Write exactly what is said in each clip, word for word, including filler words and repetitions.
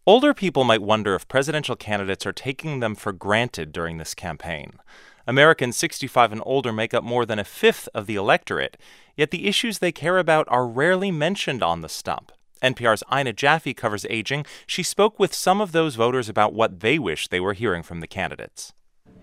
Older people might wonder if presidential candidates are taking them for granted during this campaign. Americans sixty-five and older make up more than a fifth of the electorate, yet the issues they care about are rarely mentioned on the stump. N P R's Ina Jaffe covers aging. She spoke with some of those voters about what they wish they were hearing from the candidates.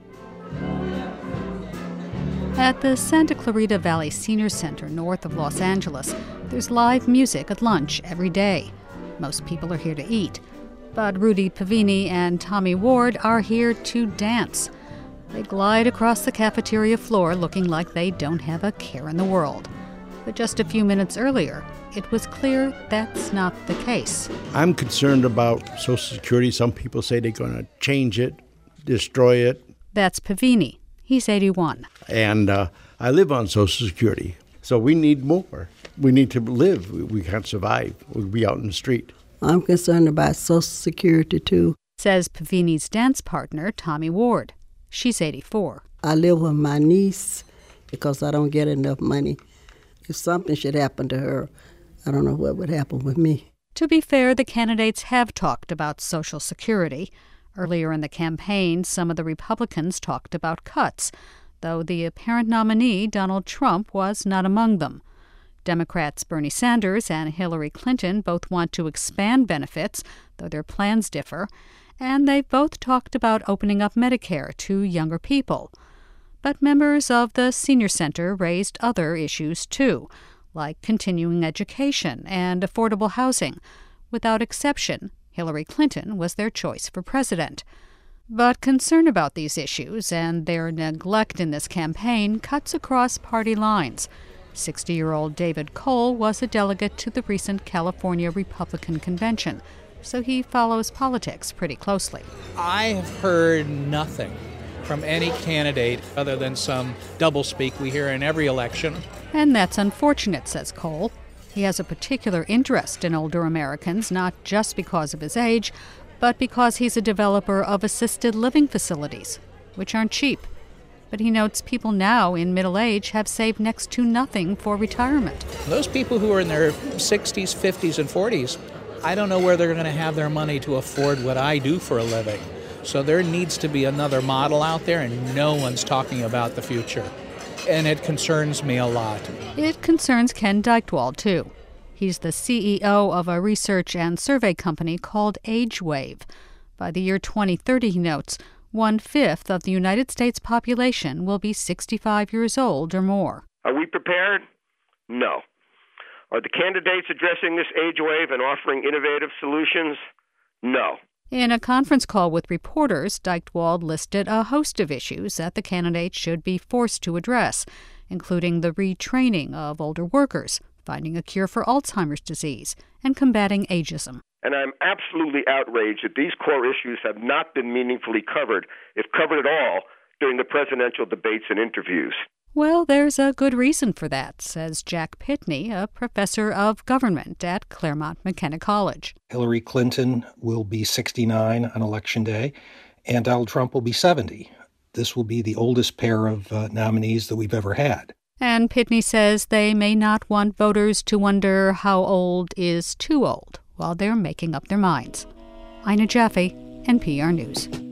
At the Santa Clarita Valley Senior Center north of Los Angeles, there's live music at lunch every day. Most people are here to eat. But Rudy Pavini and Tommy Ward are here to dance. They glide across the cafeteria floor looking like they don't have a care in the world. But just a few minutes earlier, it was clear that's not the case. I'm concerned about Social Security. Some people say they're going to change it, destroy it. That's Pavini. He's eighty-one. And uh, I live on Social Security, so we need more. We need to live. We, we can't survive. We'll be out in the street. I'm concerned about Social Security, too, says Pavini's dance partner, Tommy Ward. She's eighty-four. I live with my niece because I don't get enough money. If something should happen to her, I don't know what would happen with me. To be fair, the candidates have talked about Social Security. Earlier in the campaign, some of the Republicans talked about cuts, though the apparent nominee, Donald Trump, was not among them. Democrats Bernie Sanders and Hillary Clinton both want to expand benefits, though their plans differ, and they've both talked about opening up Medicare to younger people. But members of the Senior Center raised other issues, too, like continuing education and affordable housing. Without exception, Hillary Clinton was their choice for president. But concern about these issues and their neglect in this campaign cuts across party lines. sixty-year-old David Cole was a delegate to the recent California Republican Convention, so he follows politics pretty closely. I have heard nothing from any candidate other than some doublespeak we hear in every election. And that's unfortunate, says Cole. He has a particular interest in older Americans, not just because of his age, but because he's a developer of assisted living facilities, which aren't cheap. But he notes people now in middle age have saved next to nothing for retirement. Those people who are in their sixties, fifties, and forties, I don't know where they're going to have their money to afford what I do for a living. So there needs to be another model out there, and no one's talking about the future. And it concerns me a lot. It concerns Ken Dykewald, too. He's the C E O of a research and survey company called AgeWave. By the year twenty thirty, he notes, one-fifth of the United States population will be sixty-five years old or more. Are we prepared? No. Are the candidates addressing this age wave and offering innovative solutions? No. In a conference call with reporters, Dykewald listed a host of issues that the candidates should be forced to address, including the retraining of older workers, finding a cure for Alzheimer's disease, and combating ageism. And I'm absolutely outraged that these core issues have not been meaningfully covered, if covered at all, during the presidential debates and interviews. Well, there's a good reason for that, says Jack Pitney, a professor of government at Claremont McKenna College. Hillary Clinton will be sixty-nine on Election Day, and Donald Trump will be seventy. This will be the oldest pair of uh, nominees that we've ever had. And Pitney says they may not want voters to wonder how old is too old while they're making up their minds. Ina Jaffe, N P R News.